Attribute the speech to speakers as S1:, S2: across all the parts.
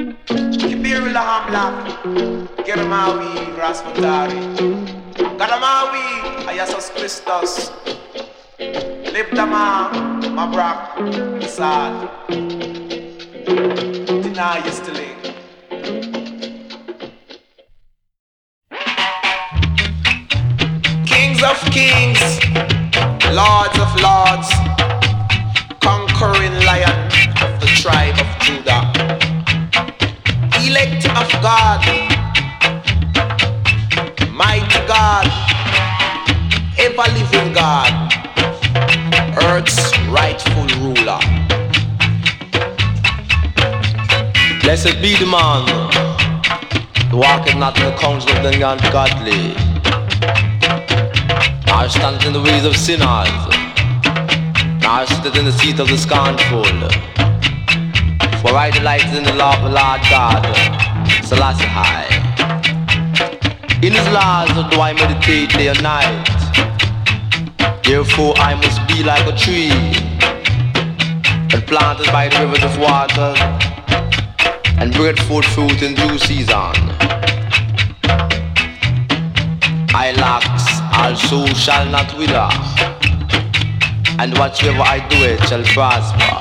S1: Kibirula Hamlak, Germawi, Raspatari, Gadamawi, Ayasos Christos, Liptama, Mabrak, Sad, Tina Yisteling. Kings of kings, lords of lords, conquering lion of the tribe of Judah, elect of God, mighty God, ever-living God, earth's rightful ruler.
S2: Blessed be the man who walketh not in the counsel of the ungodly, nor standeth in the ways of sinners, nor sitteth in the seat of the scornful. For I delight in the law of the Lord God, Selassie High. In his laws do I meditate day and night. Therefore I must be like a tree that planted by the rivers of water, and bringeth forth fruit in due season. I locks also shall not wither, and whatsoever I do it shall prosper.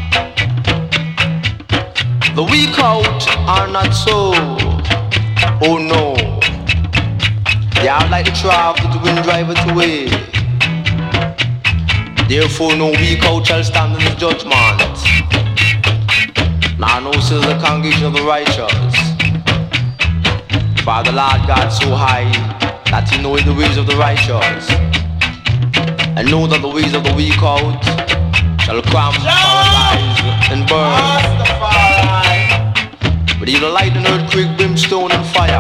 S2: The weak out are not so, oh no, they are like the trough that the wind driveth away. Therefore no weak out shall stand in the judgment, nor no sin in the congregation of the righteous. For the Lord God so high that he knoweth the ways of the righteous, and know that the ways of the weak out shall come paralyze and burn. But he will light an earthquake, brimstone and fire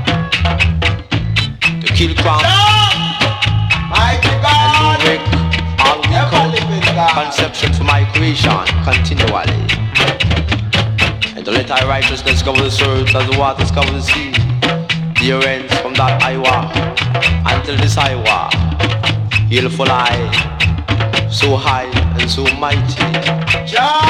S2: to kill cramp and to break all weak out conception for my creation continually, and to let thy righteousness cover the earth as the waters cover the sea. Dear ends from that Iowa until this Iowa, he'll fly so high and so mighty.